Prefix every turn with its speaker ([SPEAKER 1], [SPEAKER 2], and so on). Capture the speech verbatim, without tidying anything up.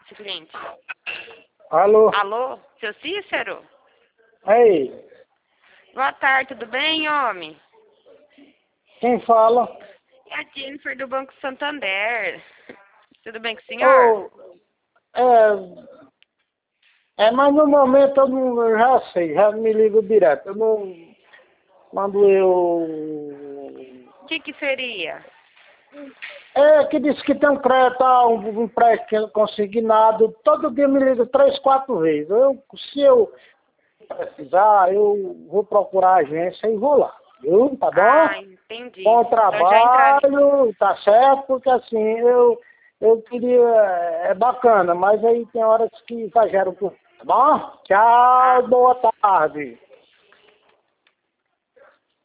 [SPEAKER 1] esse cliente.
[SPEAKER 2] Alô?
[SPEAKER 1] Alô, seu Cícero?
[SPEAKER 2] Ei,
[SPEAKER 1] Boa tarde, tudo bem, homem?
[SPEAKER 2] quem fala?
[SPEAKER 1] É a Jennifer do Banco Santander. Tudo bem com o senhor?
[SPEAKER 2] Ô, é, é, mas no momento eu não eu já sei, já me ligo direto. Eu não mando eu.
[SPEAKER 1] O que que seria?
[SPEAKER 2] É que disse que tem um crédito, ah, um, um empréstimo consignado, todo dia me liga três, quatro vezes. Eu, se eu precisar, eu vou procurar a agência e vou lá. Viu? Tá bom?
[SPEAKER 1] Ah, entendi.
[SPEAKER 2] Bom
[SPEAKER 1] Então já entraria.
[SPEAKER 2] trabalho, tá certo, porque assim, eu, eu queria, é bacana, mas aí tem horas que exageram um pouco. Tá bom?
[SPEAKER 1] Ah,
[SPEAKER 2] Tchau, boa tarde.